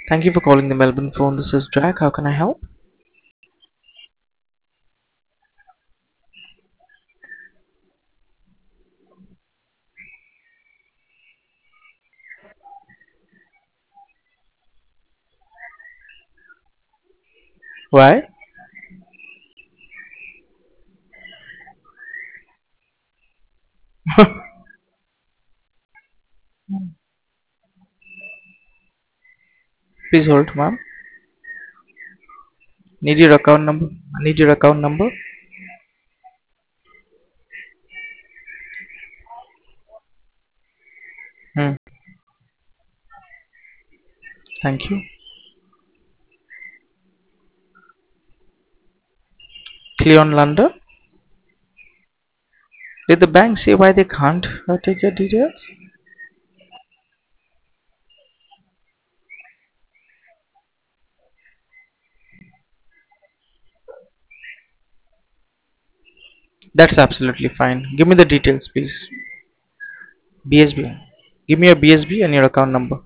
Thank you for calling the Melbourne phone. This is Jack. How can I help? Why? Please hold, ma'am. Need your account number. Need your account number. Hmm. Thank you. Cleon Landa. Did the bank say why they can't take your details? That's absolutely fine. Give me the details, please. BSB. Give me your BSB and your account number.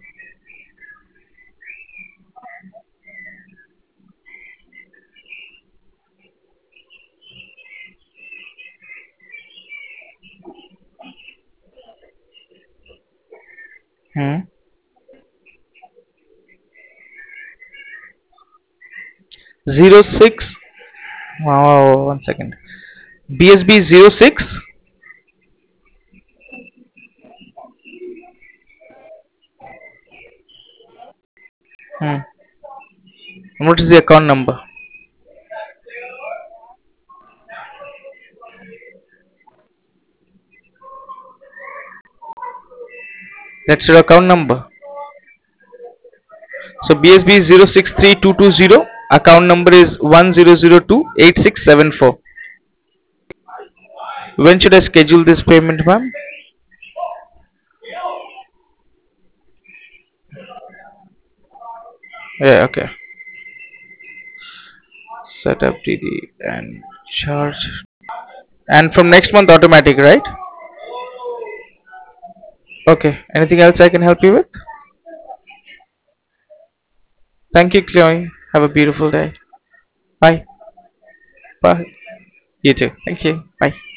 Hmm. 06. Wow, 1 second. BSB 06. Hmm. And what is the account number? That's your account number. So BSB is 063220. Account number is 10028674. When should I schedule this payment, ma'am? Yeah, okay. Set up DD and charge. And from next month, automatic, right? Okay. Anything else I can help you with? Thank you, Chloe. Have a beautiful day. Bye. Bye. You too. Thank you. Bye.